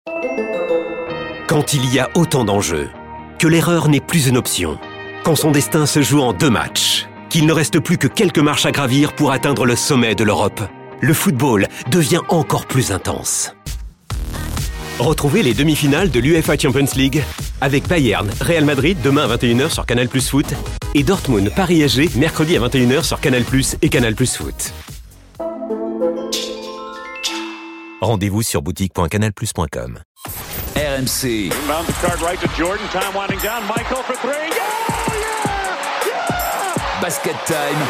Quand il y a autant d'enjeux, que l'erreur n'est plus une option, quand son destin se joue en 2 matchs, qu'il ne reste plus que quelques marches à gravir pour atteindre le sommet de l'Europe, le football devient encore plus intense. Retrouvez les demi-finales de l'UEFA Champions League avec Bayern, Real Madrid demain à 21h sur Canal+ Foot et Dortmund, Paris SG mercredi à 21h sur Canal+ et Canal+ Foot. Rendez-vous sur boutique.canalplus.com. RMC. Basket Time.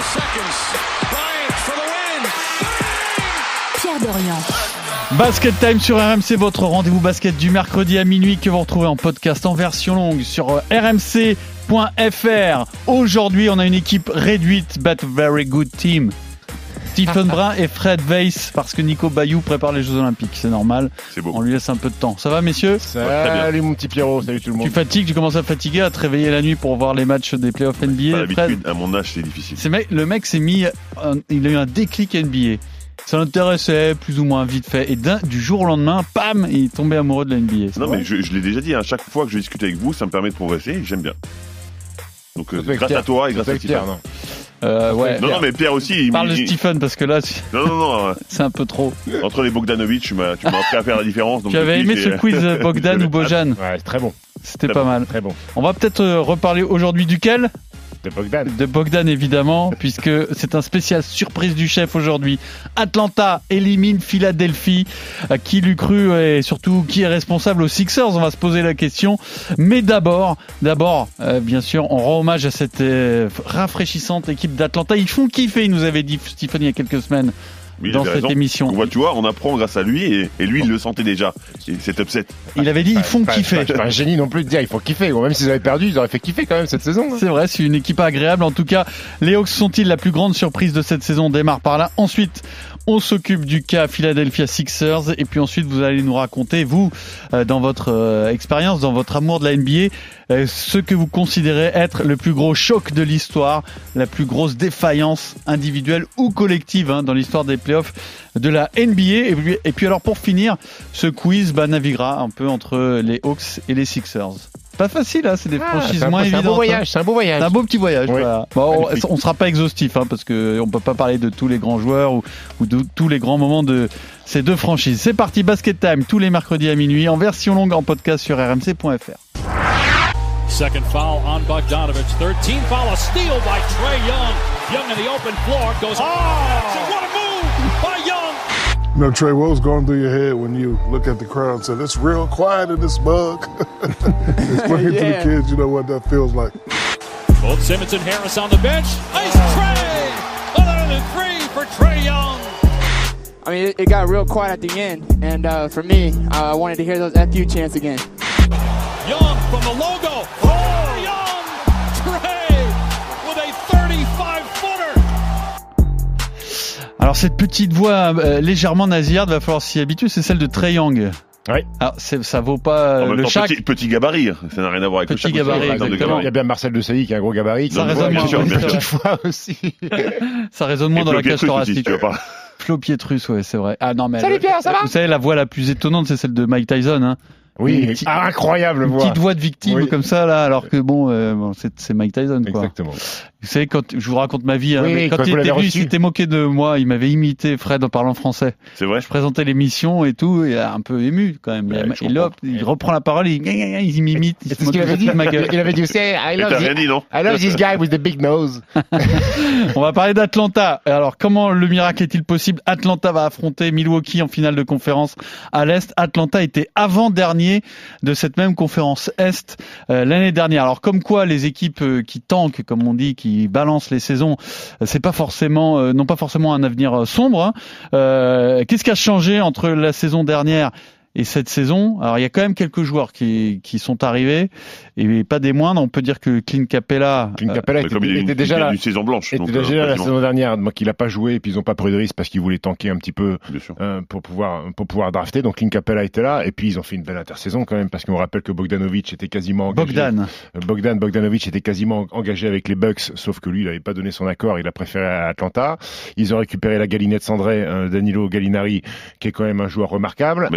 Pierre Dorian. Basket Time sur RMC, votre rendez-vous basket du mercredi à minuit que vous retrouvez en podcast en version longue sur rmc.fr. Aujourd'hui, on a une équipe réduite, but very good team. Stephen Brun et Fred Weiss, parce que Nico Bayou prépare les Jeux Olympiques, c'est normal. C'est beau. On lui laisse un peu de temps. Ça va, messieurs ? Salut mon petit Pierrot, salut tout le monde. Tu fatigues, tu commences à fatiguer, à te réveiller la nuit pour voir les matchs des playoffs NBA. Pas l'habitude, à mon âge, c'est difficile. Le mec s'est mis, il a eu un déclic NBA. Ça l'intéressait plus ou moins vite fait. Et du jour au lendemain, pam, il est tombé amoureux de la NBA. Non, mais je l'ai déjà dit, hein, chaque fois que je discute avec vous, ça me permet de progresser, j'aime bien. Donc grâce à toi et grâce à Stephen. Ouais. Non, mais Pierre aussi. Parle de Stephen parce que là, non. c'est un peu trop. Entre les Bogdanovic, tu m'as appris à faire la différence. Donc tu avais aimé ce quiz Bogdan ou Bojan ? Ouais, très bon. C'était pas mal. Très bon. On va peut-être reparler aujourd'hui duquel ? De Bogdan évidemment, puisque c'est un spécial surprise du chef aujourd'hui. Atlanta élimine Philadelphie. Qui l'eût cru et surtout qui est responsable aux Sixers ? On va se poser la question. Mais d'abord, bien sûr, on rend hommage à cette rafraîchissante équipe d'Atlanta. Ils font kiffer, il nous avait dit Stephen il y a quelques semaines. Oui, dans cette émission. Tu vois, on apprend grâce à lui et lui, il le sentait déjà. C'est upset. Il avait dit ils font kiffer. Je suis pas un génie non plus de dire il faut kiffer. Même s'ils avaient perdu, ils auraient fait kiffer quand même cette saison. C'est vrai, c'est une équipe agréable. En tout cas, les Hawks sont-ils la plus grande surprise de cette saison ? On démarre par là. Ensuite, on s'occupe du cas Philadelphia Sixers. Et puis ensuite, vous allez nous raconter, vous, dans votre expérience, dans votre amour de la NBA, ce que vous considérez être le plus gros choc de l'histoire, la plus grosse défaillance individuelle ou collective dans l'histoire des playoffs de la NBA. Et puis alors pour finir, ce quiz naviguera un peu entre les Hawks et les Sixers. Pas facile, c'est des franchises moins évidentes. C'est un beau voyage. C'est un beau petit voyage. Oui. Voilà. Bon, on sera pas exhaustif parce que on peut pas parler de tous les grands joueurs ou de tous les grands moments de ces deux franchises. C'est parti, Basket Time tous les mercredis à minuit en version longue en podcast sur rmc.fr. Second foul on Bogdanovic. 13th foul, a steal by Trae Young. Young in the open floor goes. What a move by Young. You know, Trey, what was going through your head when you look at the crowd and said, it's real quiet in this mug? Explain to the kids, you know, what that feels like. Both Simmons and Harris on the bench. Nice Trae! Another than 3 for Trae Young. I mean, it got real quiet at the end. And for me, I wanted to hear those FU chants again. Young from the logo. Young! Trae with a 35-footer. Alors cette petite voix légèrement nasillarde, va falloir s'y habituer, c'est celle de Trae Young. Oui. Alors ça vaut pas le Shaq. Petit gabarit, ça n'a rien à voir avec petit le Shaq. gabarit, exactement. Il y a bien Marcel Desailly qui a un gros gabarit. Ça résonne moins. Petite fois aussi. Ça résonne moins dans la cage thoracique. Aussi, Flo Pietrus, ouais, c'est vrai. Ah non mais salut Pierre, ça va ? Vous savez, la voix la plus étonnante, c'est celle de Mike Tyson. Oui, incroyable voix. Une petite voix de victime comme ça là, alors que c'est Mike Tyson quoi. Exactement. Vous savez, quand je vous raconte ma vie, oui, quand il était venu, il s'était moqué de moi, il m'avait imité Fred en parlant français. C'est vrai. Je présentais l'émission et tout, et un peu ému quand même. Il reprend la parole, il m'imite. C'est ce qu'il avait dit. Il avait dit aussi, I love this guy with the big nose. On va parler d'Atlanta. Alors, comment le miracle est-il possible ? Atlanta va affronter Milwaukee en finale de conférence à l'Est. Atlanta était avant-dernier de cette même conférence Est l'année dernière. Alors, comme quoi les équipes qui tankent, comme on dit, qui balancent les saisons, c'est pas forcément, n'ont pas forcément un avenir sombre. Qu'est-ce qui a changé entre la saison dernière et cette saison? Alors il y a quand même quelques joueurs qui sont arrivés et pas des moindres. On peut dire que Clint Capella était déjà là. Une saison blanche. Était déjà la saison dernière, donc il a pas joué et puis ils ont pas pris de risque parce qu'ils voulaient tanker un petit peu pour pouvoir drafter. Donc Clint Capella était là et puis ils ont fait une belle intersaison quand même parce qu'on rappelle que Bogdanovic était quasiment engagé. Bogdanovic était quasiment engagé avec les Bucks, sauf que lui il avait pas donné son accord, il a préféré à Atlanta. Ils ont récupéré la galinette cendrée, Danilo Gallinari, qui est quand même un joueur remarquable. Mais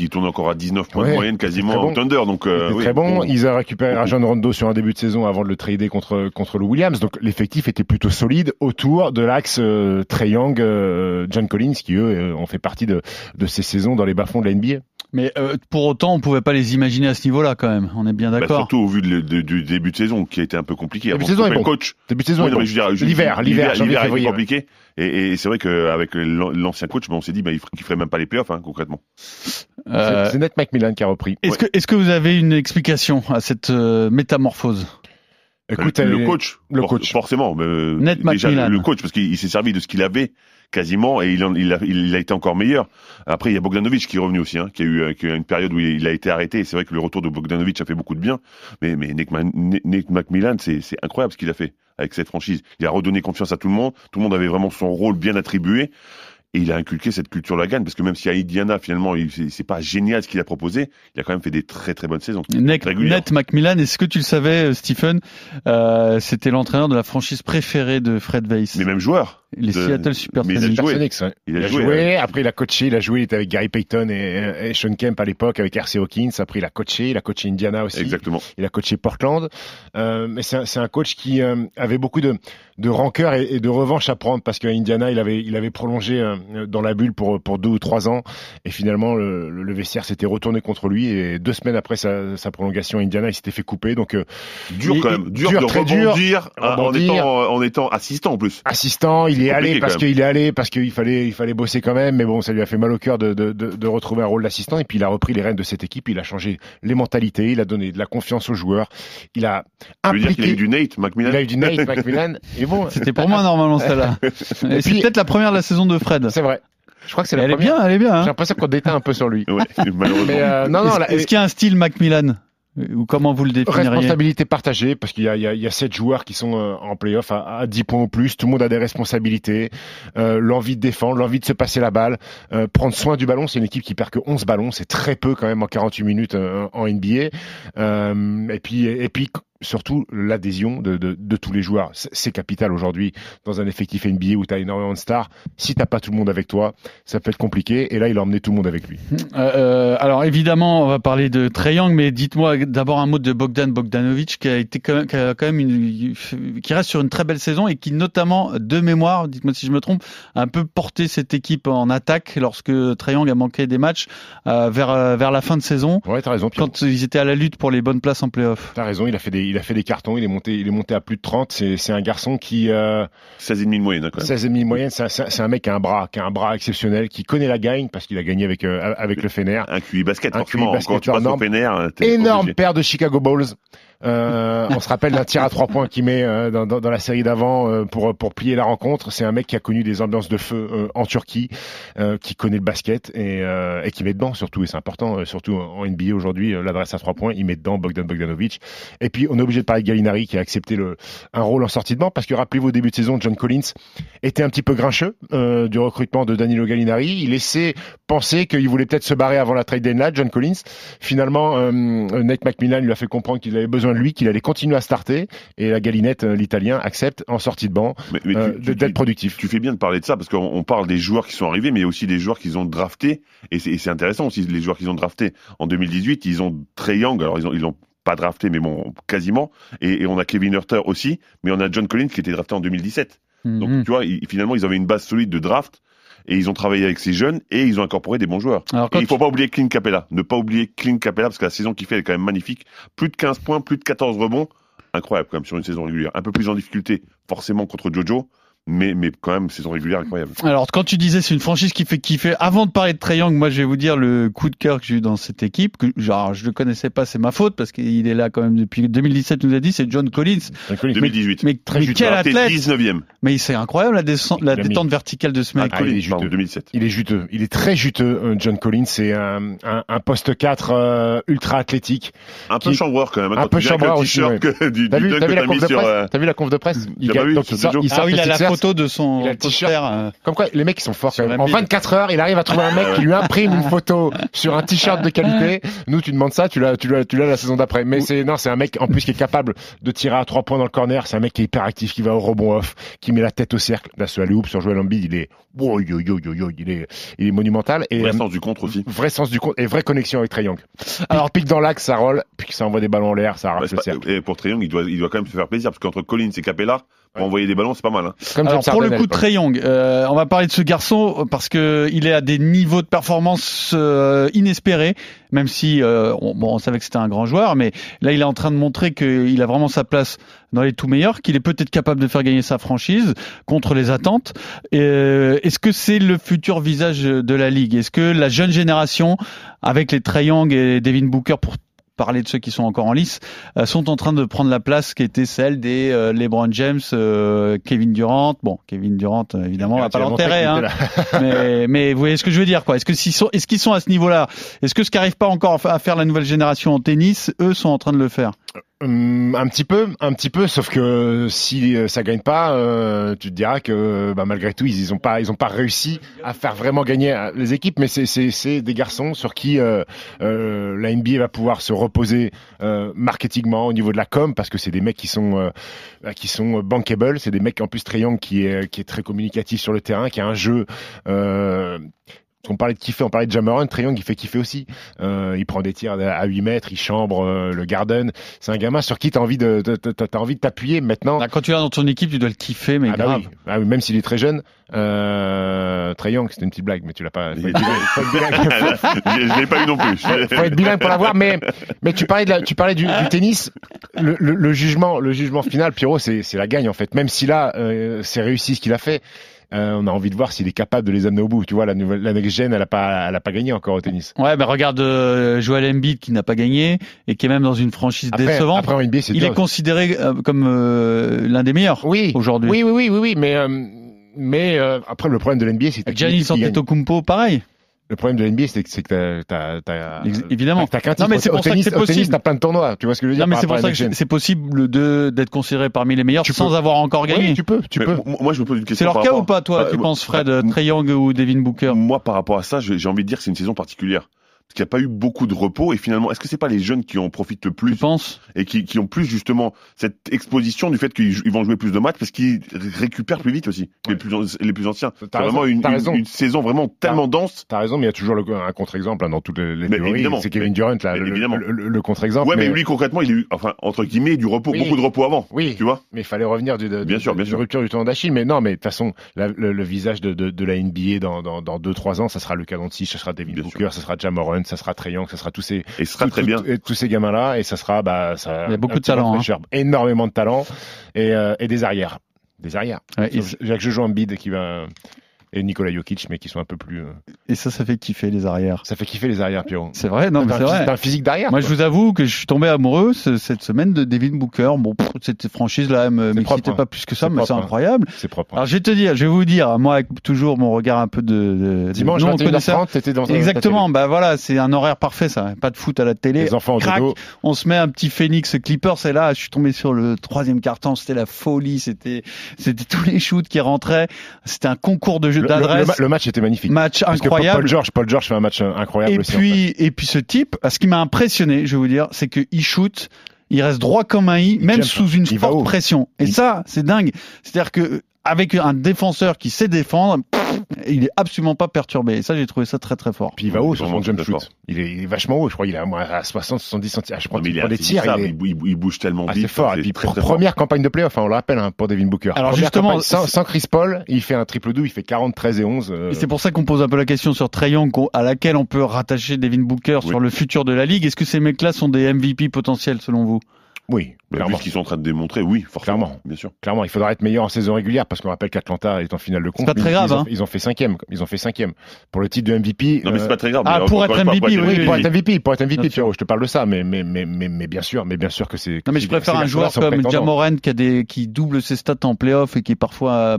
qui tourne encore à 19 points de moyenne quasiment au Thunder. Donc, très bon. Ils ont récupéré Rajon Rondo sur un début de saison avant de le trader contre le Williams. Donc l'effectif était plutôt solide autour de l'axe Trae Young, John Collins, qui eux ont fait partie de ces saisons dans les bas-fonds de la NBA. Mais pour autant, on pouvait pas les imaginer à ce niveau-là quand même. On est bien d'accord. Surtout au vu du début de saison qui a été un peu compliqué. Début de saison est bon. Coach. Début de saison est bon. L'hiver a été compliqué. Et c'est vrai qu'avec l'ancien coach, on s'est dit qu'il ferait même pas les playoffs concrètement. C'est Nate McMillan qui a repris. Est-ce que vous avez une explication à cette métamorphose? Écoute, le coach, forcément. Déjà, le coach, parce qu'il s'est servi de ce qu'il avait quasiment, et il a été encore meilleur. Après, il y a Bogdanovic qui est revenu aussi, qui a eu une période où il a été arrêté. Et c'est vrai que le retour de Bogdanovic a fait beaucoup de bien. Mais Nate McMillan, c'est incroyable ce qu'il a fait avec cette franchise. Il a redonné confiance à tout le monde. Tout le monde avait vraiment son rôle bien attribué. Et il a inculqué cette culture de la gagne, parce que même si à Indiana, finalement, c'est pas génial ce qu'il a proposé, il a quand même fait des très très bonnes saisons. Nate McMillan, est-ce que tu le savais, Stephen, c'était l'entraîneur de la franchise préférée de Fred Weiss. Mais même joueur. Les Seattle Supersonics. Il a joué. Après, il a coaché. Il était avec Gary Payton et Sean Kemp à l'époque, avec R.C. Hawkins. Après, il a coaché Indiana aussi. Exactement. Il a coaché Portland. Mais c'est un coach qui avait beaucoup de rancœur et de revanche à prendre, parce qu'à Indiana, il avait prolongé dans la bulle pour 2 ou 3 ans. Et finalement, le vestiaire s'était retourné contre lui. Et 2 semaines après sa prolongation à Indiana, il s'était fait couper. Donc, dur quand même. Dur de rebondir en étant assistant en plus. Assistant, il est allé parce qu'il fallait bosser quand même, mais bon, ça lui a fait mal au cœur de retrouver un rôle d'assistant. Et puis il a repris les rênes de cette équipe, il a changé les mentalités, il a donné de la confiance aux joueurs, il a impliqué. Tu veux dire qu'il a eu du Nate McMillan? Il a eu du Nate McMillan. Et bon, c'était pour moi normalement celle-là. Et c'est peut-être la première de la saison de Fred. C'est vrai. Je crois que c'est la première. Elle est bien. J'ai l'impression qu'on déteint un peu sur lui. Ouais, malheureusement. Est-ce qu'il y a un style McMillan? Ou comment vous le définiriez? Responsabilité partagée, parce qu'il y a 7 joueurs qui sont en play-off à 10 points ou plus. Tout le monde a des responsabilités, l'envie de défendre, l'envie de se passer la balle, prendre soin du ballon. C'est une équipe qui perd que 11 ballons, c'est très peu quand même en 48 minutes en NBA. Et puis surtout l'adhésion de tous les joueurs. C'est capital aujourd'hui dans un effectif NBA où tu as énormément de stars. Si t'as pas tout le monde avec toi, ça peut être compliqué. Et là, il a emmené tout le monde avec lui. Alors évidemment, on va parler de Trae Young, mais dites-moi d'abord un mot de Bogdanovic, qui reste sur une très belle saison et qui notamment, de mémoire, dites-moi si je me trompe, a un peu porté cette équipe en attaque lorsque Trae Young a manqué des matchs vers la fin de saison. Ouais, t'as raison, Pierre. Quand ils étaient à la lutte pour les bonnes places en play-off. T'as raison, il a fait des cartons, il est monté à plus de 30. C'est un garçon qui 16,5 de moyenne. 16,5 de moyenne, c'est un mec qui a un bras exceptionnel, qui connaît la gagne parce qu'il a gagné avec le Fener. Un QI basket, forcément. Quand tu passes au Fener, énorme paire de Chicago Bulls. On se rappelle d'un tir à 3 points qu'il met dans la série d'avant pour plier la rencontre. C'est un mec qui a connu des ambiances de feu en Turquie, qui connaît le basket et qui met dedans surtout. Et c'est important, surtout en NBA aujourd'hui, l'adresse à 3 points, il met dedans Bogdanovic. Et puis on est obligé de parler de Gallinari qui a accepté un rôle en sortie de banc, parce que rappelez-vous, au début de saison, John Collins était un petit peu grincheux du recrutement de Danilo Gallinari. Il laissait penser qu'il voulait peut-être se barrer avant la trade deadline, John Collins. Finalement, Nate McMillan lui a fait comprendre qu'il avait besoin de lui, qu'il allait continuer à starter, et la Gallinette, l'Italien, accepte en sortie de banc d'être productif. Tu fais bien de parler de ça, parce qu'on parle des joueurs qui sont arrivés, mais aussi des joueurs qu'ils ont draftés, et c'est intéressant aussi, les joueurs qu'ils ont draftés. En 2018, ils ont Trae Young, alors ils l'ont pas drafté, mais bon, quasiment, et on a Kevin Huerter aussi, mais on a John Collins qui était drafté en 2017. Donc tu vois, finalement, ils avaient une base solide de draft, et ils ont travaillé avec ces jeunes et ils ont incorporé des bons joueurs. Et il faut pas oublier Clint Capella. Ne pas oublier Clint Capella, parce que la saison qu'il fait, elle est quand même magnifique. Plus de 15 points, plus de 14 rebonds. Incroyable quand même sur une saison régulière. Un peu plus en difficulté forcément contre Jojo, mais quand même saison régulière incroyable. Alors quand tu disais c'est une franchise qui fait kiffer, avant de parler de Trae Young, moi je vais vous dire le coup de cœur que j'ai eu dans cette équipe, que genre je le connaissais pas, c'est ma faute parce qu'il est là quand même depuis 2017, tu nous a dit, c'est John Collins. 2018. Mais quel athlète. 19e. Mais c'est incroyable la détente verticale de ce mec. Il est juteux. 2007. Il est juteux. Il est très juteux, John Collins. C'est un poste 4 ultra athlétique. Un peu chambreur quand même. Un peu chambreur aussi. T'as vu la conf de presse? Il a pas vu sur Jojo. Il a la photo de son poster. Comme quoi, les mecs, ils sont forts quand même. En 24 heures, il arrive à trouver un mec qui lui imprime une photo sur un t-shirt de qualité. Nous, tu demandes ça, tu l'as la saison d'après. Mais c'est un mec, en plus, qui est capable de tirer à 3 points dans le corner. C'est un mec qui est hyper actif, qui va au rebond off, qui met la tête au cercle. Là, ce alley-oop sur Joel Embiid, il est monumental. Et vrai sens du contre aussi. Vrai sens du contre et vraie connexion avec Trae Young. Alors, pique dans l'axe, ça roule, puis ça envoie des ballons en l'air, ça arrache le cercle. Et pour Trae Young, il doit quand même se faire plaisir, parce qu'entre Collins et Capella, pour envoyer des ballons, c'est pas mal. Hein. Alors pour le coup de Trae Young, on va parler de ce garçon parce que il est à des niveaux de performance inespérés, même si on savait que c'était un grand joueur, mais là il est en train de montrer qu'il a vraiment sa place dans les tout meilleurs, qu'il est peut-être capable de faire gagner sa franchise contre les attentes. Est-ce que c'est le futur visage de la ligue? Est-ce que la jeune génération, avec les Trae Young et Devin Booker, pour parler de ceux qui sont encore en lice, sont en train de prendre la place qui était celle des LeBron James, Kevin Durant. Bon, Kevin Durant, évidemment, on va pas l'enterrer, hein. mais vous voyez ce que je veux dire, quoi. Est-ce qu'ils sont à ce niveau-là? Est-ce que ce qu'arrive pas encore à faire la nouvelle génération en tennis, eux sont en train de le faire? Un petit peu, sauf que si ça gagne pas, tu te diras que malgré tout ils ont pas réussi à faire vraiment gagner les équipes, mais c'est des garçons sur qui la NBA va pouvoir se reposer marketingement au niveau de la com, parce que c'est des mecs qui sont bankable, c'est des mecs en plus Trae Young qui est très communicatif sur le terrain, qui a un jeu on parlait de kiffer, on parlait de Ja Morant, Trae Young il fait kiffer aussi. Il prend des tirs à 8 mètres, il chambre le Garden. C'est un gamin sur qui t'as envie de t'appuyer maintenant. Quand tu l'as dans ton équipe, tu dois le kiffer, mais grave. Oui, même s'il est très jeune. Trae Young, c'était une petite blague, mais tu l'as pas. Je l'ai pas eu non plus. Faut être bilingue pour l'avoir, mais tu parlais du tennis. Le jugement final, Pierrot, c'est la gagne en fait. Même si là, c'est réussi ce qu'il a fait. On a envie de voir s'il est capable de les amener au bout. Tu vois, la next gen, elle a pas gagné encore au tennis. Ouais, mais regarde Joel Embiid qui n'a pas gagné et qui est même dans une franchise décevante. Après en NBA, il est considéré comme l'un des meilleurs aujourd'hui. Oui, mais après le problème de l'NBA, c'est que Giannis Antetokounmpo, pareil. Le problème de l'NBA, c'est que t'as évidemment. T'as qu'un titre. Non, mais c'est pour ça que c'est possible. Au tennis, t'as plein de tournois. Tu vois ce que je veux dire? Non, mais c'est pour ça que c'est possible d'être considéré parmi les meilleurs sans avoir encore gagné. Oui, tu peux. Moi, je me pose une question. C'est leur cas ou pas, toi, tu penses, Fred, Trae Young ou Devin Booker? Moi, par rapport à ça, j'ai envie de dire que c'est une saison particulière. Parce qu'il n'y a pas eu beaucoup de repos, et finalement, est-ce que c'est pas les jeunes qui en profitent le plus? Tu penses? Et qui ont plus justement cette exposition du fait qu'ils vont jouer plus de matchs parce qu'ils récupèrent plus vite aussi que les plus anciens. C'est vraiment une saison vraiment tellement dense. T'as raison, mais il y a toujours un contre-exemple dans toutes les théories. C'est Kevin Durant là, le contre-exemple. Ouais, mais lui concrètement, il a eu, entre guillemets, du repos, beaucoup de repos avant. Oui, tu vois. Mais il fallait revenir bien sûr. rupture du tendon d'Achille. Mais non, mais de toute façon, le visage de la NBA dans 2-3 ans, ça sera Luka Doncic, ça sera Devin Booker, ça sera Ja Morant, ça sera Trae Young, ça sera tous ces tous ces gamins là, et ça sera il y a beaucoup de talent, énormément de talent, et des arrières. Ouais, Jacques Jojo Embiid qui va, et Nikola Jokic, mais qui sont un peu plus. Et ça fait kiffer les arrières. Ça fait kiffer les arrières, Pierrot. C'est vrai, non, mais c'est vrai. T'as un physique d'arrière. Moi, je vous avoue que je suis tombé amoureux cette semaine de Devin Booker. Bon, cette franchise-là m'excitait pas plus que ça, mais c'est incroyable. C'est propre. Alors, je vais vous dire, moi, avec toujours mon regard un peu de dimanche 21h30, t'étais dans. Exactement. Bah voilà, c'est un horaire parfait, ça. Pas de foot à la télé. Les enfants en dodo. On se met un petit Phoenix Clippers, et là, je suis tombé sur le 3e quart-temps. C'était la folie. C'était tous les shoots qui rentraient. C'était un concours de jeu d'adresse. Le match était magnifique. Match incroyable. Paul George fait un match incroyable aussi. Et puis ce type, ce qui m'a impressionné, je vais vous dire, c'est qu'il shoot, il reste droit comme un i, même sous une forte pression. Et ça, c'est dingue. C'est-à-dire que avec un défenseur qui sait défendre, il est absolument pas perturbé. Et ça, j'ai trouvé ça très très fort. Puis il va haut sur son jump shoot. Il est vachement haut. Je crois qu'il est à 60, 70 cm. Je crois qu'il prend des tirs. Il bouge tellement vite. C'est fort. Et puis première campagne de playoff, on le rappelle, pour Devin Booker. Alors justement, sans Chris Paul, il fait un triple-double, il fait 40, 13 et 11. Et c'est pour ça qu'on pose un peu la question sur Trae Young, à laquelle on peut rattacher Devin Booker sur le futur de la ligue. Est-ce que ces mecs-là sont des MVP potentiels selon vous? Oui, clairement. Vu ce qu'ils sont en train de démontrer, oui, forcément. Clairement, bien sûr. Clairement, il faudra être meilleur en saison régulière parce qu'on rappelle qu'Atlanta est en finale de conf. C'est pas très grave, ils ont fait 5e. Pour le titre de MVP. Non, mais c'est pas très grave. Pour être MVP, oui. Pour être MVP, Pierrot, je te parle de ça, mais bien sûr que c'est. Non, mais je préfère un joueur comme Ja Morant qui double ses stats en playoff et qui est parfois un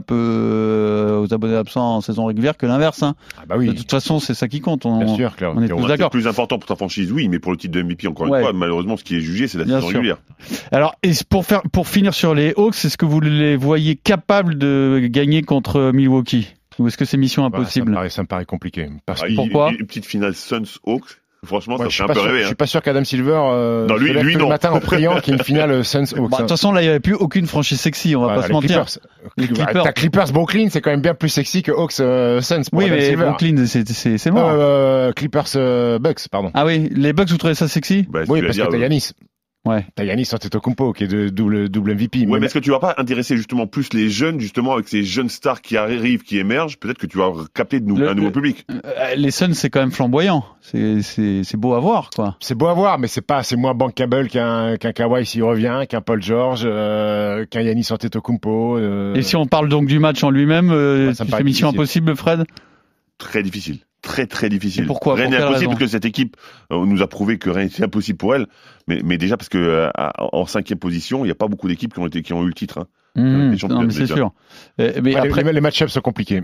peu aux abonnés absents en saison régulière que l'inverse, hein. Ah bah oui. De toute façon, c'est ça qui compte. Bien sûr, clairement. On est tous d'accord. C'est plus important pour ta franchise, oui, mais pour le titre de MVP, encore une fois, malheureusement, ce qui est jugé, c'est la saison régulière. Alors, et pour finir sur les Hawks, est-ce que vous les voyez capables de gagner contre Milwaukee? Ou est-ce que c'est mission impossible? Ça me paraît compliqué. Pourquoi? Une petite finale Suns-Hawks. Franchement, ouais, ça fait un peu rêver. Je suis pas sûr qu'Adam Silver lui, le matin en priant qu'il y ait une finale Suns-Hawks. De toute façon, là, il n'y avait plus aucune franchise sexy, on va pas se mentir. Les Clippers. T'as Clippers-Brooklyn, c'est quand même bien plus sexy que Hawks-Suns. Oui, mais Silver. Brooklyn, c'est mort. Clippers-Bucks, pardon. Ah oui, les Bucks, vous trouvez ça sexy? Oui, parce que t'as Giannis. Ouais. T'as Giannis Antetokounmpo qui est de double MVP. Ouais, mais est-ce que tu vas pas intéresser justement plus les jeunes, justement, avec ces jeunes stars qui arrivent, qui émergent? Peut-être que tu vas capter un nouveau public. Les Suns, c'est quand même flamboyant. C'est beau à voir, quoi. C'est beau à voir, mais c'est moins bankable qu'un Kawhi s'il revient, qu'un Paul George, qu'un Giannis Antetokounmpo. Et si on parle donc du match en lui-même, c'est mission impossible, Fred? Très difficile. Très très difficile. Et pourquoi? Rien n'est impossible parce que cette équipe nous a prouvé que rien n'est impossible pour elle. Mais déjà parce que en 5e position, il n'y a pas beaucoup d'équipes qui ont eu le titre. Hein. Non, mais c'est sûr. Mais après, les match-ups sont compliqués.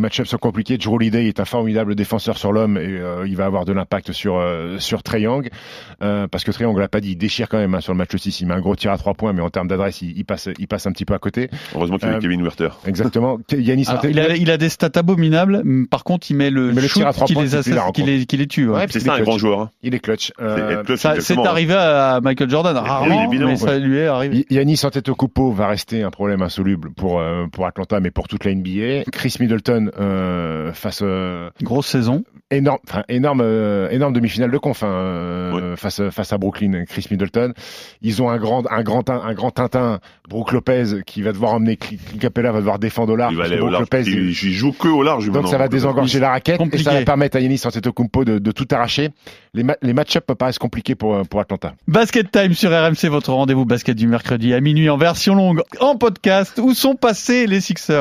Drew Holiday est un formidable défenseur sur l'homme et il va avoir de l'impact sur Trae Young parce que Trae Young, on l'a pas dit, il déchire quand même sur le match 6. Il met un gros tir à 3 points, mais en termes d'adresse, il passe un petit peu à côté. Heureusement qu'il y a Kevin Werther. Exactement. Il a des stats abominables. Par contre, il met le shoot qui les tue. Ouais, c'est ça un grand joueur. Hein. Il est clutch. C'est arrivé à Michael Jordan rarement, mais ça lui est arrivé. Giannis Antetokounmpo va rester un problème insoluble pour Atlanta, mais pour toute la NBA. Chris Middleton face grosse saison, énorme demi-finale de conf face à Brooklyn. Chris Middleton, ils ont un grand Tintin, Brook Lopez, qui va devoir emmener Clint Capella, va devoir défendre au large. Il joue que au large. Donc ça va désengorger la raquette et ça va permettre à Giannis Antetokounmpo de tout arracher. Les match-ups paraissent compliqués pour Atlanta. Basket Time sur RMC, votre rendez-vous basket du mercredi à minuit en version longue, en podcast. Où sont passés les Sixers?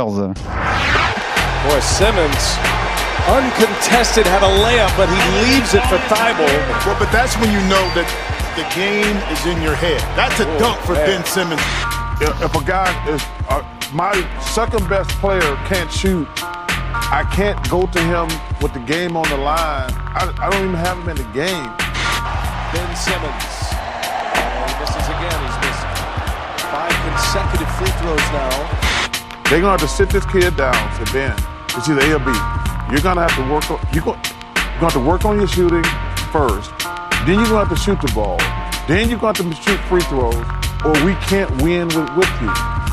Boy, Simmons, uncontested, had a layup, but he leaves it for Thibault. Well, but that's when you know that the game is in your head. That's a dunk for Ben Simmons. If a guy is my second best player can't shoot, I can't go to him with the game on the line. I don't even have him in the game. Ben Simmons. He misses again. He's missed 5 consecutive free throws now. They're going to have to sit this kid down and say, Ben, it's either A or B. You're going to have to work on, you're going to have to work on your shooting first. Then you're going to have to shoot the ball. Then you're going to have to shoot free throws, or we can't win with you.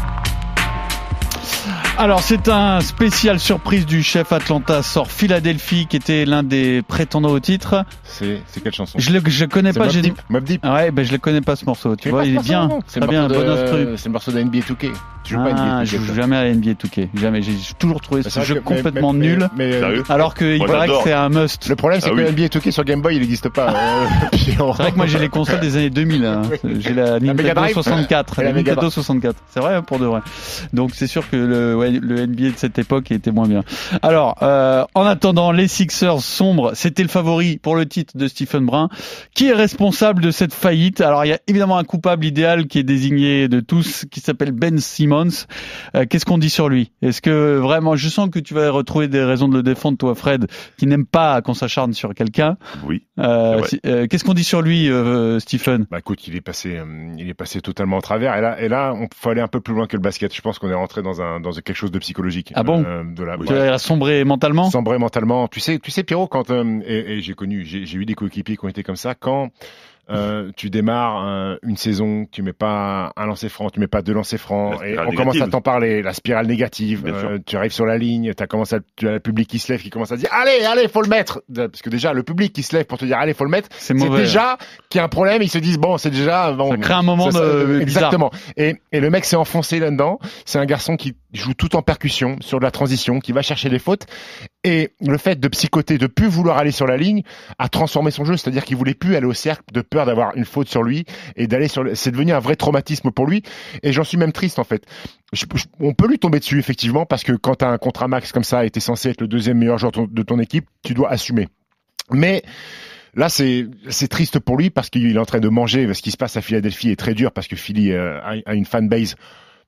Alors c'est un spécial surprise du chef. Atlanta sort Philadelphie, qui était l'un des prétendants au titre. C'est quelle chanson? Je connais pas. Mobb Deep. Ouais, je le connais pas ce morceau. Tu vois, il est bien. C'est le morceau de NBA 2K. Je joue jamais à la NBA 2K. Jamais. J'ai toujours trouvé ce jeu complètement nul. Alors qu'il paraît que c'est un must. Le problème, c'est que la NBA 2K sur Game Boy, il n'existe pas. C'est vrai que moi, j'ai les consoles des années 2000. Hein. J'ai la Nintendo 64. La Nintendo 64. C'est vrai, pour de vrai. Donc, c'est sûr que le NBA de cette époque était moins bien. Alors, en attendant, les Sixers sombres, c'était le favori pour le titre de Stephen Brun. Qui est responsable de cette faillite? Alors, il y a évidemment un coupable idéal qui est désigné de tous, qui s'appelle Ben Simmons. Qu'est-ce qu'on dit sur lui? Est-ce que vraiment, je sens que tu vas retrouver des raisons de le défendre, toi, Fred, qui n'aime pas qu'on s'acharne sur quelqu'un. Oui. Qu'est-ce qu'on dit sur lui, Stephen? Écoute, il est passé totalement en travers. Et là, on faut aller un peu plus loin que le basket. Je pense qu'on est rentré dans quelque chose de psychologique. Ah bon? Tu as sombré mentalement? Sombré mentalement. Tu sais, Pierrot, quand et j'ai eu des coéquipiers qui ont été comme ça quand. Tu démarres une saison, tu mets pas un lancer franc, tu mets pas 2 lancers francs, et on commence à t'en parler, la spirale négative. Tu arrives sur la ligne, tu as le public qui se lève, qui commence à dire allez, faut le mettre, parce que déjà le public qui se lève pour te dire allez, faut le mettre, c'est déjà qu'il y a un problème. Ils se disent c'est déjà ça crée un moment de exactement. Et le mec s'est enfoncé là-dedans. C'est un garçon qui joue tout en percussion sur de la transition, qui va chercher les fautes, et le fait de psychoter, de plus vouloir aller sur la ligne, a transformé son jeu. C'est-à-dire qu'il voulait plus aller au cercle de peur d'avoir une faute sur lui et d'aller c'est devenu un vrai traumatisme pour lui, et j'en suis même triste en fait. On peut lui tomber dessus effectivement, parce que quand t'as un contrat max comme ça et t'es censé être le 2e meilleur joueur de ton équipe, tu dois assumer. Mais là, c'est triste pour lui parce qu'il est en train de manger. Ce qui se passe à Philadelphie est très dur parce que Philly a une fanbase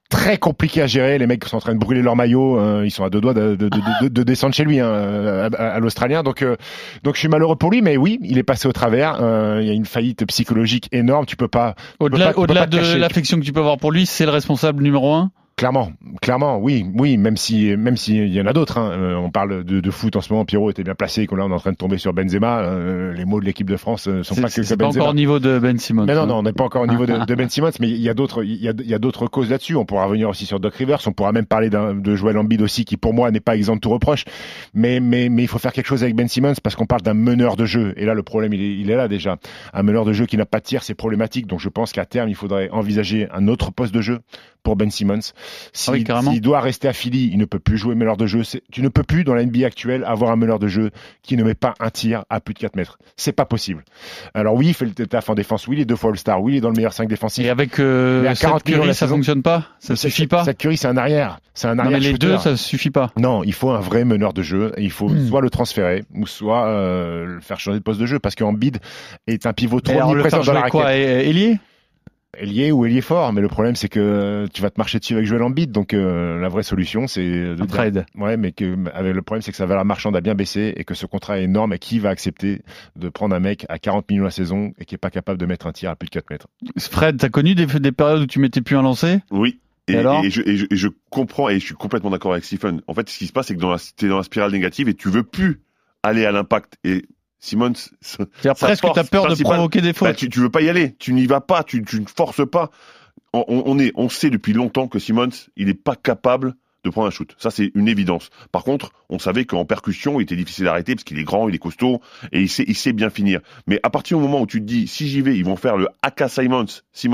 très compliqué à gérer. Les mecs sont en train de brûler leur maillot. Ils sont à 2 doigts de descendre chez lui, à l'Australien. Donc je suis malheureux pour lui, mais oui, il est passé au travers. Il y a une faillite psychologique énorme. Tu peux pas. Au-delà de l'affection que tu peux avoir pour lui, c'est le responsable numéro 1. Clairement, oui, même si il y en a d'autres. On parle de foot en ce moment. Pierrot était bien placé. Là, on est en train de tomber sur Benzema. Les mots de l'équipe de France sont pas que Benzema. C'est pas encore au niveau de Ben Simmons. Mais non, on n'est pas encore au niveau de Ben Simmons. Mais il y a d'autres causes là-dessus. On pourra revenir aussi sur Doc Rivers. On pourra même parler de Joel Embiid aussi, qui pour moi n'est pas exempt de tout reproche. Mais il faut faire quelque chose avec Ben Simmons parce qu'on parle d'un meneur de jeu. Et là, le problème, il est là déjà. Un meneur de jeu qui n'a pas de tir, c'est problématique. Donc je pense qu'à terme, il faudrait envisager un autre poste de jeu pour Ben Simmons. S'il doit rester à Philly, il ne peut plus jouer meneur de jeu. Tu ne peux plus, dans la NBA actuelle, avoir un meneur de jeu qui ne met pas un tir à plus de 4 mètres. C'est pas possible. Alors oui, il fait le taf en défense. Oui, il est 2 fois All-Star. Oui, il est dans le meilleur 5 défensif. Et avec Seth Curry, ça fonctionne pas? Ça suffit pas? Seth Curry, c'est un arrière. Non, mais les deux, ça suffit pas. Non, il faut un vrai meneur de jeu. Et il faut soit le transférer, ou soit le faire changer de poste de jeu. Parce qu'Embiid est un pivot trop omniprésent dans la raquette. Quoi, ailier? Ailier ou ailier fort, mais le problème c'est que tu vas te marcher dessus avec Joel Embiid, donc la vraie solution c'est un trade. Ouais, mais le problème c'est que sa valeur marchande a bien baissé et que ce contrat est énorme, et qui va accepter de prendre un mec à 40 millions la saison et qui est pas capable de mettre un tir à plus de 4 mètres. Fred, t'as connu des périodes où tu mettais plus un lancer? Oui. Et je comprends, et je suis complètement d'accord avec Stephen. En fait, ce qui se passe, c'est que t'es dans la spirale négative et tu veux plus aller à l'impact. Et Simmons, c'est-à-dire presque t'as peur de provoquer des fautes. Tu veux pas y aller, tu n'y vas pas, tu ne forces pas. On sait depuis longtemps que Simmons, il est pas capable de prendre un shoot. Ça, c'est une évidence. Par contre, on savait qu'en percussion, il était difficile à arrêter parce qu'il est grand, il est costaud et il sait bien finir. Mais à partir du moment où tu te dis, si j'y vais, ils vont faire le Aka Simmons,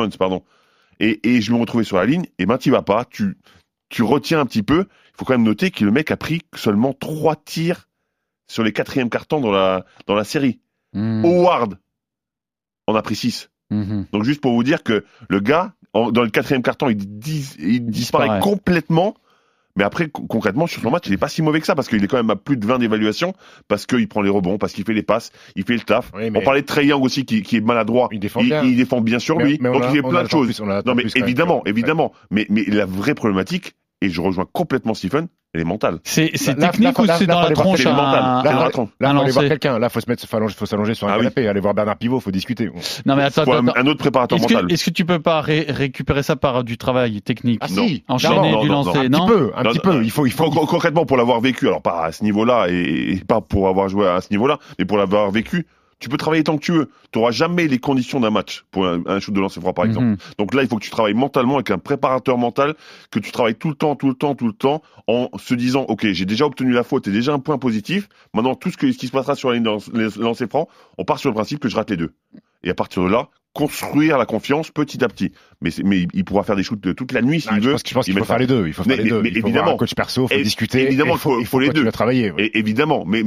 et je me retrouvais sur la ligne, et ben t'y vas pas, tu retiens un petit peu. Il faut quand même noter que le mec a pris seulement 3 tirs sur les 4e cartons dans la série. Howard en a pris 6. Donc juste pour vous dire que le gars, dans le 4e carton, il disparaît complètement. Mais après, concrètement, sur son match, il est pas si mauvais que ça, parce qu'il est quand même à plus de 20 d'évaluation, parce qu'il prend les rebonds, parce qu'il fait les passes, il fait le taf. Oui, on parlait de Trae Young aussi, qui est maladroit. Il défend bien sur lui. Donc il fait plein de choses. Non, mais évidemment. Mais la vraie problématique, et je rejoins complètement Stephen, elle est mentale. C'est technique ou c'est dans la tronche? Là, faut aller voir quelqu'un. Là, faut s'allonger sur un canapé. Aller voir Bernard Pivot, faut discuter. Non, mais attends. Un autre préparateur mental. Est-ce que tu peux pas récupérer ça par du travail technique? Ah si. Enchaîner du lancer, non? Un petit peu. Il faut concrètement, pour l'avoir vécu, alors pas à ce niveau-là et pas pour avoir joué à ce niveau-là, mais pour l'avoir vécu, tu peux travailler tant que tu veux. Tu n'auras jamais les conditions d'un match pour un shoot de lancer franc, par exemple. Donc là, il faut que tu travailles mentalement avec un préparateur mental, que tu travailles tout le temps, en se disant, OK, j'ai déjà obtenu la faute et déjà un point positif. Maintenant, ce qui se passera sur la ligne de lancer franc, on part sur le principe que je rate les deux. Et à partir de là, construire la confiance petit à petit. Mais il pourra faire des shoots de toute la nuit s'il veut. Je pense qu'il faut faire les deux. Il faut faire les deux. Il faut évidemment voir un coach perso, il faut discuter. Évidemment, il faut les deux. Travailler. Oui. Et évidemment, mais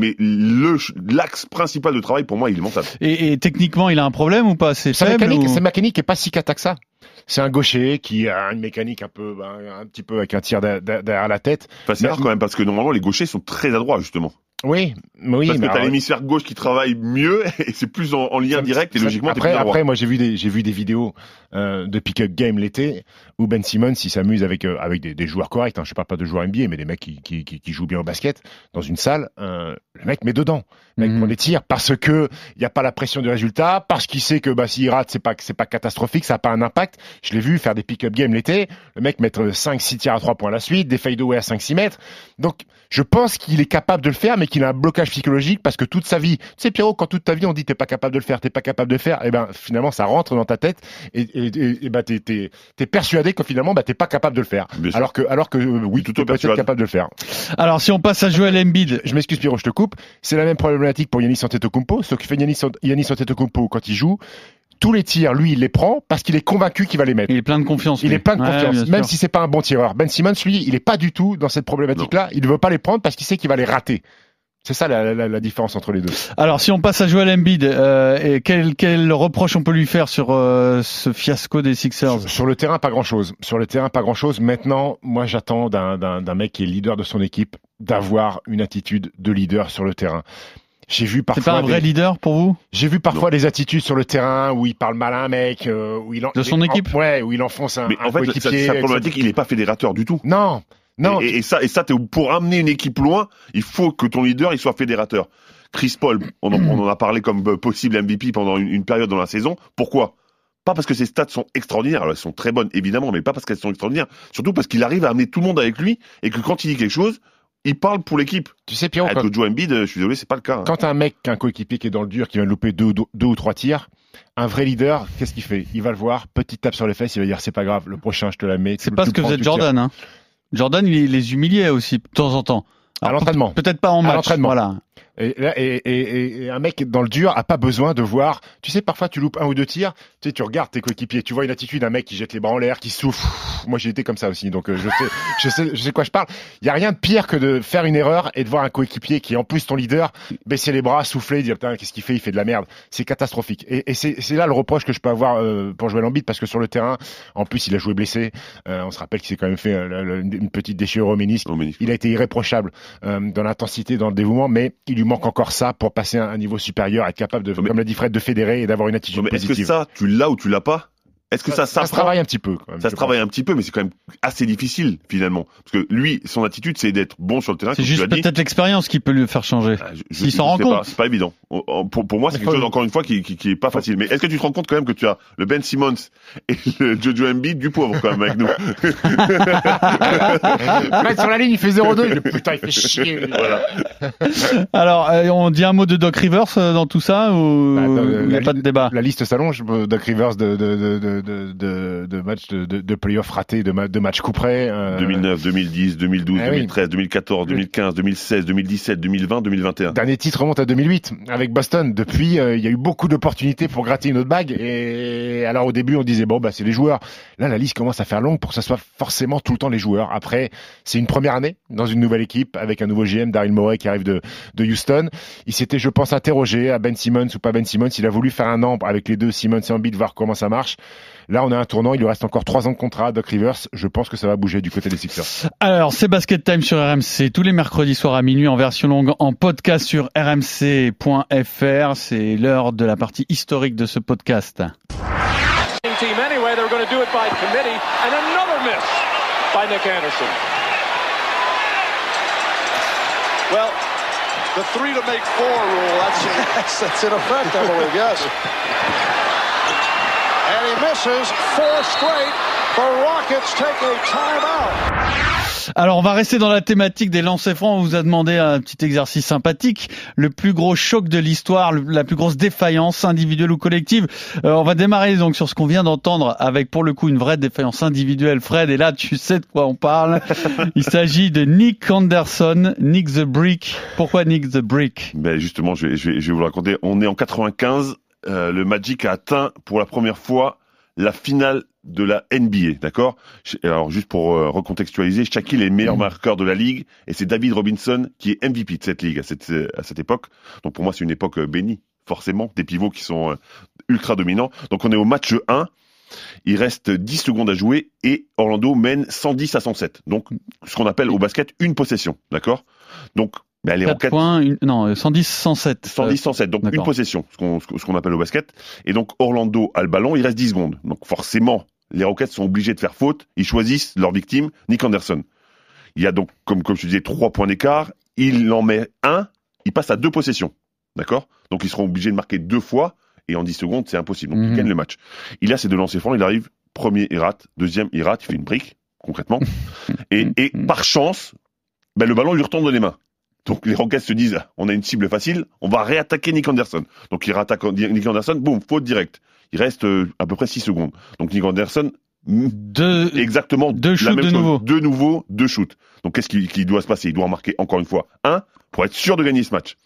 l'axe principal de travail pour moi, il est mental. Et techniquement, il a un problème ou pas? C'est mécanique est pas si cata que ça. C'est un gaucher qui a une mécanique un petit peu avec un tir derrière la tête. Enfin, c'est rare quand même, parce que normalement les gauchers sont très adroits justement. Oui. Parce que t'as l'hémisphère gauche qui travaille mieux et c'est plus en lien direct et logiquement t'es plus adroit. Après, moi j'ai vu des vidéos de pick-up game l'été où Ben Simmons il s'amuse avec des joueurs corrects. Je parle pas de joueurs NBA, mais des mecs qui jouent bien au basket dans une salle. Le mec met dedans. Le mec prend des tirs parce que il y a pas la pression du résultat, parce qu'il sait que s'il rate c'est pas catastrophique, ça a pas un impact. Je l'ai vu faire des pick-up games l'été. Le mec mettre 5-6 tirs à 3 points à la suite, des fadeaway à 5-6 mètres. Donc je pense qu'il est capable de le faire, mais qu'il a un blocage psychologique parce que toute sa vie, tu sais Pierrot, quand toute ta vie on dit t'es pas capable de le faire, et ben finalement ça rentre dans ta tête et ben t'es persuadé que finalement t'es pas capable de le faire. Alors que oui, tu peux être capable de le faire. Alors si on passe à Joel Embiid, je m'excuse Pierrot, je te coupe. C'est la même problématique pour Giannis Antetokounmpo, sauf que Giannis Antetokounmpo quand il joue, tous les tirs, lui, il les prend parce qu'il est convaincu qu'il va les mettre. Il est plein de confiance. Il est plein de confiance, même si c'est pas un bon tireur. Ben Simmons, lui, il est pas du tout dans cette problématique-là. Il ne veut pas les prendre parce qu'il sait qu'il va les rater. C'est ça la différence entre les deux. Alors si on passe à Joel Embiid, et quel reproche on peut lui faire sur ce fiasco des Sixers? Sur le terrain, pas grand-chose. Maintenant, moi j'attends d'un mec qui est leader de son équipe d'avoir une attitude de leader sur le terrain. J'ai vu parfois. C'est pas un vrai leader pour vous? J'ai vu parfois des attitudes sur le terrain où il parle mal à un mec, où il de son équipe. Ouais, où il enfonce un. Mais en fait, sa problématique, il est pas fédérateur du tout. Non. Et ça, pour amener une équipe loin, il faut que ton leader, il soit fédérateur. Chris Paul, on en a parlé comme possible MVP pendant une période dans la saison. Pourquoi? Pas parce que ses stats sont extraordinaires, alors elles sont très bonnes évidemment, mais pas parce qu'elles sont extraordinaires. Surtout parce qu'il arrive à amener tout le monde avec lui et que quand il dit quelque chose, il parle pour l'équipe. Tu sais, Pierrot, avec Joe Embiid, je suis désolé, c'est pas le cas. Quand t'as un coéquipier qui est dans le dur, qui va louper deux ou trois tirs, un vrai leader, qu'est-ce qu'il fait? Il va le voir, petite tape sur les fesses, il va dire c'est pas grave, le prochain je te la mets. C'est pas ce que faisait Jordan. Hein. Jordan, il les humiliait aussi de temps en temps. Alors, à l'entraînement. Peut-être pas en match. À l'entraînement. Voilà. Et un mec dans le dur a pas besoin de voir. Tu sais, parfois tu loupes un ou deux tirs. Tu sais, tu regardes tes coéquipiers. Tu vois une attitude d'un mec qui jette les bras en l'air, qui souffle. Moi, j'ai été comme ça aussi, donc je sais quoi je parle. Il y a rien de pire que de faire une erreur et de voir un coéquipier qui est en plus ton leader baisser les bras, souffler, dire putain qu'est-ce qu'il fait? Il fait de la merde. C'est catastrophique. Et c'est là le reproche que je peux avoir pour Joel Embiid, parce que sur le terrain, en plus, il a joué blessé. On se rappelle qu'il s'est quand même fait une petite déchirure au ménisque. Il a été irréprochable dans l'intensité, dans le dévouement, mais il lui manque encore ça pour passer à un niveau supérieur, être capable de, comme l'a dit Fred, de fédérer et d'avoir une attitude positive. Est-ce que ça, tu l'as ou tu l'as pas? Est-ce que ça se travaille un petit peu quand même, ça se travaille un petit peu, mais c'est quand même assez difficile finalement. Parce que lui, son attitude, c'est d'être bon sur le terrain. C'est juste peut-être l'expérience qui peut lui faire changer. S'il s'en rend compte. C'est pas évident. Pour moi, c'est quelque chose encore une fois qui est pas facile. Mais est-ce que tu te rends compte quand même que tu as le Ben Simmons et le Jojo Embiid du pauvre quand même avec nous? Sur la ligne, il fait 0-2. Putain, il fait chier. Voilà. Alors, on dit un mot de Doc Rivers dans tout ça ou il n'y a pas de débat? La liste s'allonge. Doc Rivers de matchs de playoffs ratés, de matchs coup près. 2009, 2010, 2012, 2013, 2014, 2015, 2016, 2017, 2020, 2021. Dernier titre remonte à 2008 avec Boston. Depuis, il y a eu beaucoup d'opportunités pour gratter une autre bague. Et alors au début, on disait bon c'est les joueurs. Là, la liste commence à faire longue pour que ça soit forcément tout le temps les joueurs. Après, c'est une première année dans une nouvelle équipe avec un nouveau GM, Daryl Morey, qui arrive de Houston. Il s'était, je pense, interrogé à Ben Simmons ou pas Ben Simmons. Il a voulu faire un an avec les deux, Simmons et Embiid, voir comment ça marche. Là, on a un tournant. Il lui reste encore 3 ans de contrat. Doc Rivers, je pense que ça va bouger du côté des Sixers. Alors, c'est Basket Time sur RMC tous les mercredis soirs à minuit en version longue, en podcast sur rmc.fr. C'est l'heure de la partie historique de ce podcast. Anyway, they were going to do it by committee, and another miss by Nick Anderson. Well, the 3 to make 4 rule, that's in effect, I believe, yes. And he misses 4 straight. The Rockets take a timeout. Alors, on va rester dans la thématique des lancers francs. On vous a demandé un petit exercice sympathique. Le plus gros choc de l'histoire, la plus grosse défaillance individuelle ou collective. On va démarrer donc sur ce qu'on vient d'entendre avec, pour le coup, une vraie défaillance individuelle, Fred. Et là, tu sais de quoi on parle. Il s'agit de Nick Anderson, Nick the Brick. Pourquoi Nick the Brick? Ben justement, je vais vous le raconter. On est en 95. Le Magic a atteint pour la première fois la finale de la NBA, d'accord? Alors juste pour recontextualiser, Shaquille est le meilleur marqueur de la ligue et c'est David Robinson qui est MVP de cette ligue à cette époque. Donc pour moi, c'est une époque bénie, forcément, des pivots qui sont ultra dominants. Donc on est au match 1. Il reste 10 secondes à jouer et Orlando mène 110-107. Donc ce qu'on appelle au basket une possession, d'accord? Donc les Rockets, 110-107. 110-107, donc une possession, ce qu'on appelle au basket. Et donc Orlando a le ballon, il reste 10 secondes. Donc forcément, les Rockets sont obligés de faire faute. Ils choisissent leur victime, Nick Anderson. Il y a donc, comme je disais, 3 points d'écart. Il en met 1, il passe à 2 possessions. D'accord? Donc ils seront obligés de marquer 2 fois. Et en 10 secondes, c'est impossible. Donc il gagne le match. Il a ses 2 lancers francs, il arrive, premier, il rate. Deuxième, il rate, il fait une brique, concrètement. et par chance, le ballon lui retombe dans les mains. Donc les Rockets se disent, on a une cible facile, on va réattaquer Nick Anderson. Donc il réattaque Nick Anderson, boum, faute directe. Il reste à peu près 6 secondes. Donc Nick Anderson, exactement 2 shoots de nouveau. De nouveau, 2 shoots. Donc qu'est-ce qui doit se passer? Il doit en marquer encore une fois 1 pour être sûr de gagner ce match.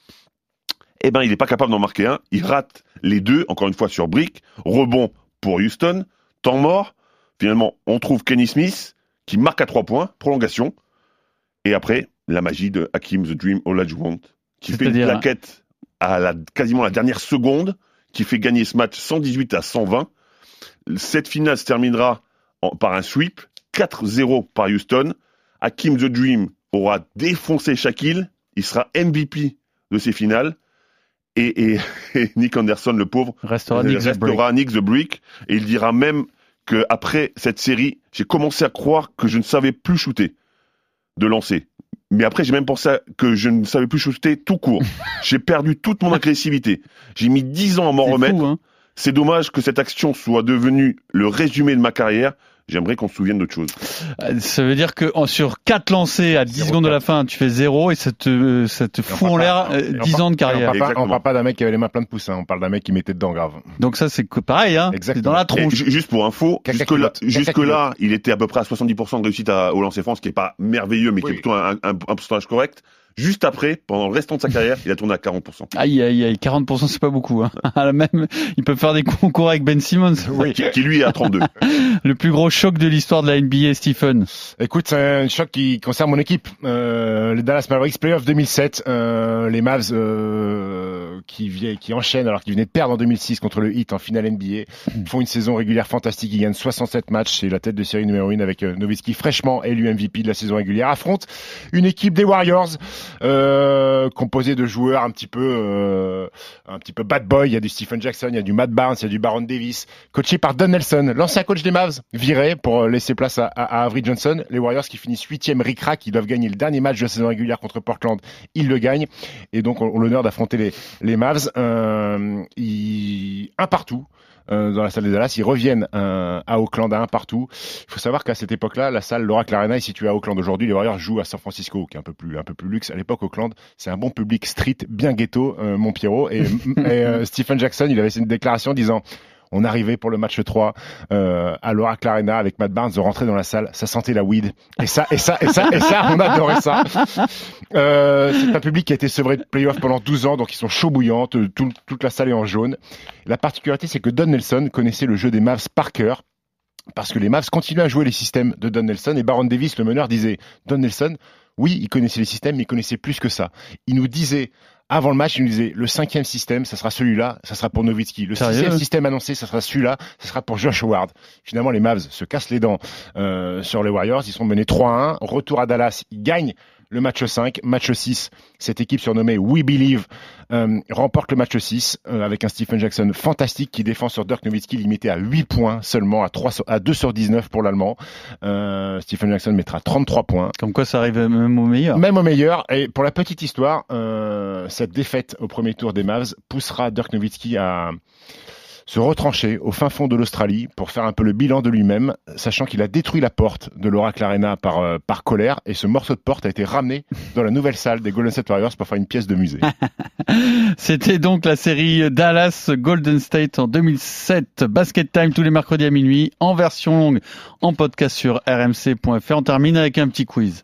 Eh ben, il n'est pas capable d'en marquer 1. Il rate les 2, encore une fois sur brique. Rebond pour Houston. Temps mort. Finalement, on trouve Kenny Smith qui marque à 3 points. Prolongation. Et après, la magie de Hakeem the Dream Olajuwon qui fait une plaquette à quasiment la dernière seconde, qui fait gagner ce match 118-120. Cette finale se terminera par un sweep, 4-0 par Houston. Hakeem the Dream aura défoncé Shaquille. Il sera MVP de ces finales. Et Nick Anderson, le pauvre, restera Nick the Brick. Et il dira même qu'après cette série, j'ai commencé à croire que je ne savais plus shooter de lancer. Mais après, j'ai même pensé que je ne savais plus shooter tout court. J'ai perdu toute mon agressivité. J'ai mis 10 ans à m'en remettre. Fou, hein. C'est dommage que cette action soit devenue le résumé de ma carrière. J'aimerais qu'on se souvienne d'autre chose. Ça veut dire que sur 4 lancers à 10 secondes de la fin, tu fais 0 et ça te fout en l'air 10 ans de carrière. On parle pas d'un mec qui avait les mains pleines de pouces, hein. On parle d'un mec qui mettait dedans grave. Donc ça, c'est pareil, hein. C'est dans la tronche. Juste pour info, jusque-là, il était à peu près à 70% de réussite au lancer franc, ce qui est pas merveilleux, mais qui est plutôt un pourcentage correct. Juste après, pendant le restant de sa carrière, il a tourné à 40%. Aïe, 40%, c'est pas beaucoup, hein. Même, il peut faire des concours avec Ben Simmons. Oui. Qui lui est à 32. Le plus gros choc de l'histoire de la NBA, Stephen. Écoute, c'est un choc qui concerne mon équipe. Les Dallas Mavericks Playoff 2007, les Mavs, qui enchaînent alors qu'ils venaient de perdre en 2006 contre le Heat en finale NBA, font une saison régulière fantastique. Ils gagnent 67 matchs. C'est la tête de série numéro 1 avec Nowitzki fraîchement élu MVP de la saison régulière. Affronte une équipe des Warriors, composé de joueurs un petit peu bad boy. Il y a du Stephen Jackson, il y a du Matt Barnes, il y a du Baron Davis, coaché par Don Nelson, l'ancien coach des Mavs, viré pour laisser place à Avery Johnson. Les Warriors qui finissent 8e ric-rac, ils doivent gagner le dernier match de la saison régulière contre Portland, ils le gagnent et donc ont l'honneur d'affronter les Mavs. Un partout dans la salle des Dallas, ils reviennent à Oakland à un partout. Il faut savoir qu'à cette époque-là, la salle l'Oracle Arena est située à Oakland. Aujourd'hui, les Warriors jouent à San Francisco, qui est un peu plus luxe. À l'époque, Oakland, c'est un bon public street, bien ghetto, mon Pierrot. Et Stephen Jackson, il avait fait une déclaration disant: on arrivait pour le match 3 à l'Oracle Arena avec Matt Barnes, de rentrer dans la salle, ça sentait la weed. Et ça, on adorait ça. C'est un public qui a été sevré de playoff pendant 12 ans, donc ils sont chauds bouillants, toute la salle est en jaune. La particularité, c'est que Don Nelson connaissait le jeu des Mavs par cœur, parce que les Mavs continuaient à jouer les systèmes de Don Nelson, et Baron Davis, le meneur, disait: Don Nelson, oui, il connaissait les systèmes, mais il connaissait plus que ça. Il nous disait, avant le match, il nous disait: le 5e système, ça sera celui-là, ça sera pour Nowitzki. Le 6e système annoncé, ça sera celui-là, ça sera pour Josh Howard. Finalement, les Mavs se cassent les dents sur les Warriors. Ils sont menés 3-1. Retour à Dallas, ils gagnent le match 5. Match 6, cette équipe surnommée We Believe remporte le match 6 avec un Stephen Jackson fantastique qui défend sur Dirk Nowitzki, limité à 8 points seulement, à 2 sur 19 pour l'Allemand. Stephen Jackson mettra 33 points. Comme quoi, ça arrive même au meilleur. Même au meilleur. Et pour la petite histoire, cette défaite au premier tour des Mavs poussera Dirk Nowitzki à se retrancher au fin fond de l'Australie pour faire un peu le bilan de lui-même, sachant qu'il a détruit la porte de l'Oracle Arena par colère, et ce morceau de porte a été ramené dans la nouvelle salle des Golden State Warriors pour faire une pièce de musée. C'était donc la série Dallas Golden State en 2007. Basket Time tous les mercredis à minuit, en version longue, en podcast sur rmc.fr. On termine avec un petit quiz.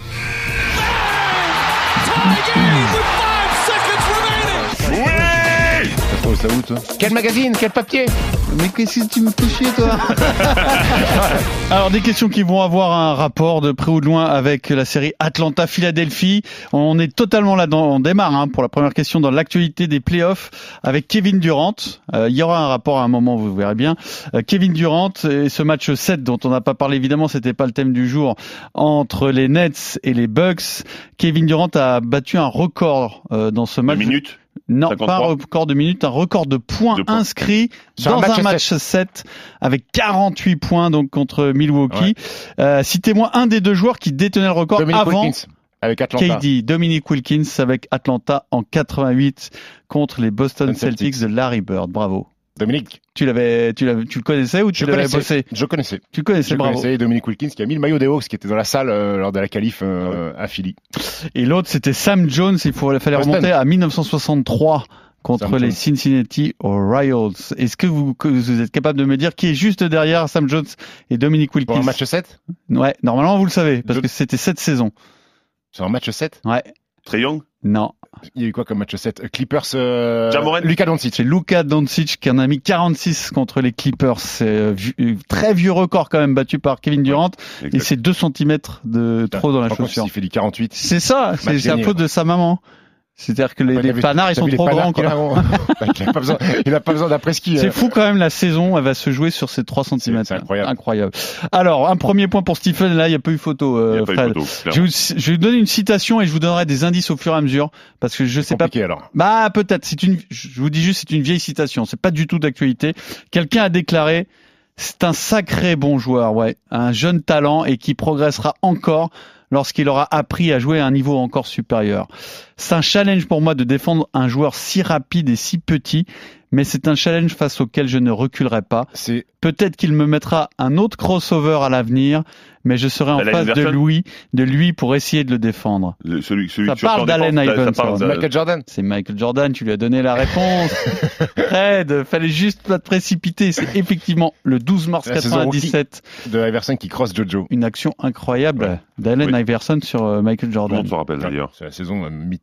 Ça où, toi ? Quel magazine ? Quel papier ? Mais qu'est-ce que tu me fais chier, toi ? Alors, des questions qui vont avoir un rapport de près ou de loin avec la série Atlanta-Philadelphie. On est totalement là-dedans. On démarre pour la première question dans l'actualité des playoffs avec Kevin Durant. Il y aura un rapport à un moment, vous verrez bien. Kevin Durant et ce match 7 dont on n'a pas parlé, évidemment, c'était pas le thème du jour, entre les Nets et les Bucks. Kevin Durant a battu un record dans ce match. 2 minutes. Non, 53. pas un record de minutes, un record de points inscrits dans un match 7 avec 48 points donc contre Milwaukee. Ouais. Citez-moi un des deux joueurs qui détenait le record avant Wilkins, avec Atlanta. KD, Dominique Wilkins avec Atlanta en 88 contre les Boston Celtics de Larry Bird. Bravo. Dominique. Tu le connaissais ou tu l'avais bossé ? Je connaissais. Tu connaissais, bravo. Je connaissais Dominique Wilkins qui a mis le maillot des Hawks qui était dans la salle lors de la qualif à Philly. Et l'autre, c'était Sam Jones. Fallait remonter à 1963 contre les Cincinnati Royals. Est-ce que vous êtes capable de me dire qui est juste derrière Sam Jones et Dominique Wilkins ? Pour un match 7 ? Ouais, normalement vous le savez, parce que c'était cette saison. C'est un match 7 ? Ouais. Trae Young ? Non. Il y a eu quoi comme match 7 ? Clippers, Luka Doncic. C'est Luka Doncic qui en a mis 46 contre les Clippers. C'est très vieux record quand même battu par Kevin Durant. Ouais, et c'est 2 cm de trop dans la chaussure. Il fait du 48. C'est ça, c'est la faute de sa maman. C'est-à-dire que les panards, ils sont trop grands, quoi. Il a pas besoin d'après-ski. C'est fou quand même, la saison, elle va se jouer sur ces 3 cm. C'est incroyable. Alors, un premier point pour Stephen. Là, il n'y a pas eu photo, Fred. Je vais vous donner une citation et je vous donnerai des indices au fur et à mesure. Parce que je sais pas. Alors. Bah, peut-être. Je vous dis juste, c'est une vieille citation. C'est pas du tout d'actualité. Quelqu'un a déclaré, c'est un sacré bon joueur, ouais. Un jeune talent et qui progressera encore lorsqu'il aura appris à jouer à un niveau encore supérieur. C'est un challenge pour moi de défendre un joueur si rapide et si petit, mais c'est un challenge face auquel je ne reculerai pas. Peut-être qu'il me mettra un autre crossover à l'avenir, mais je serai en face de lui pour essayer de le défendre. Ça parle d'Allen Iverson. Michael Jordan. C'est Michael Jordan, tu lui as donné la réponse. Fred, fallait juste pas te précipiter. C'est effectivement le 12 mars 97 de Iverson qui crosse Jojo. Une action incroyable d'Allen Iverson sur Michael Jordan. Tout le monde s'en rappelle d'ailleurs. C'est la saison,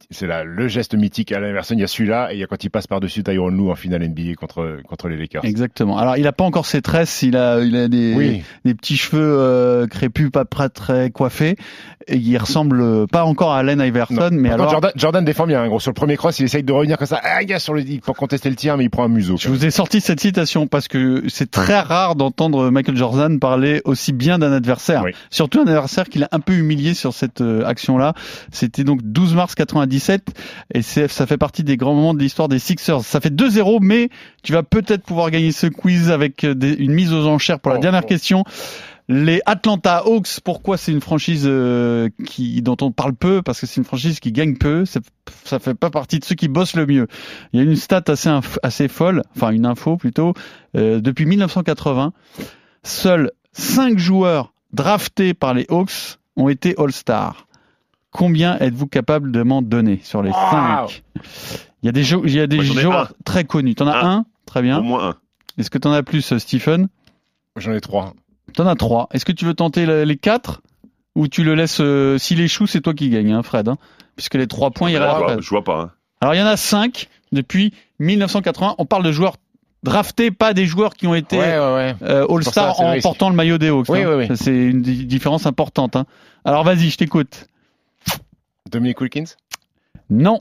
le geste mythique Allen Iverson. Il y a celui-là et il y a quand il passe par-dessus Tyronn Lue en finale NBA contre les Lakers. Exactement. Alors il a pas encore ses tresses, il a des petits cheveux crépus, pas très coiffés. Et il ressemble pas encore à Allen Iverson, mais alors Jordan défend bien. Gros, sur le premier cross, il essaye de revenir comme ça, pour contester le tir, mais il prend un museau. Je vous ai sorti cette citation parce que c'est très rare d'entendre Michael Jordan parler aussi bien d'un adversaire. Surtout un adversaire qu'il a un peu humilié sur cette action-là. C'était donc 12 mars 97 et ça fait partie des grands moments de l'histoire des Sixers. Ça fait 2-0, mais tu vas peut-être pouvoir gagner ce quiz avec une mise aux enchères pour la dernière question. Les Atlanta Hawks, pourquoi c'est une franchise dont on parle peu? Parce que c'est une franchise qui gagne peu. Ça fait pas partie de ceux qui bossent le mieux. Il y a une stat assez folle, enfin une info plutôt. Depuis 1980, seuls 5 joueurs draftés par les Hawks ont été All-Star. Combien êtes-vous capable de m'en donner sur les 5? Il y a des joueurs très connus. T'en as un? Très bien. Au moins un. Est-ce que t'en as plus, Stephen? J'en ai 3. T'en as 3. Est-ce que tu veux tenter les 4 ou tu le laisses s'il échoue, c'est toi qui gagne, Fred, puisque les 3 points iraient à Fred. Je vois pas. Alors il y en a 5 depuis 1980. On parle de joueurs draftés, pas des joueurs qui ont été All-Star en portant le maillot des Hawks. Oui. Ça, c'est une différence importante. Alors vas-y, je t'écoute. Dominique Wilkins? Non.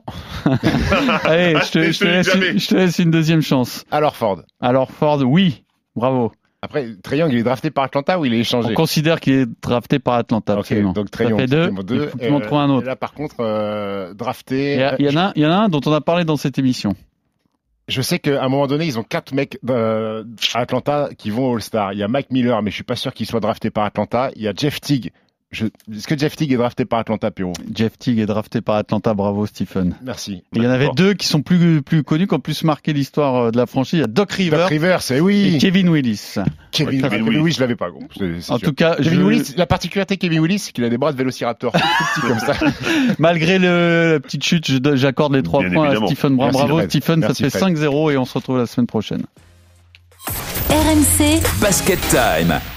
Allez, je te laisse une deuxième chance. Alors Ford, oui. Bravo. Après, Trae Young, il est drafté par Atlanta ou il est échangé? On considère qu'il est drafté par Atlanta, absolument. Donc Trae Young, ça fait 2. Il faut que tu m'en trouves un autre. Et là, par contre, drafté... Il y en a un dont on a parlé dans cette émission. Je sais qu'à un moment donné, ils ont 4 mecs à Atlanta qui vont au All-Star. Il y a Mike Miller, mais je suis pas sûr qu'il soit drafté par Atlanta. Il y a Jeff Teague. Est-ce que Jeff Teague est drafté par Atlanta, Pierrot? Jeff Teague est drafté par Atlanta, bravo Stephen. Merci. Il y en avait 2 qui sont plus connus, qui ont plus marqué l'histoire de la franchise. Il y a Doc Rivers, oui. Et Kevin Willis. Kevin Willis, je l'avais pas, gros. En tout cas, Willis, la particularité de Kevin Willis, c'est qu'il a des bras de vélociraptor, tout petits comme ça. Malgré la petite chute, j'accorde les 3 points à Stephen. Bravo Stephen, ça fait 5-0 et on se retrouve la semaine prochaine. RMC Basket Time.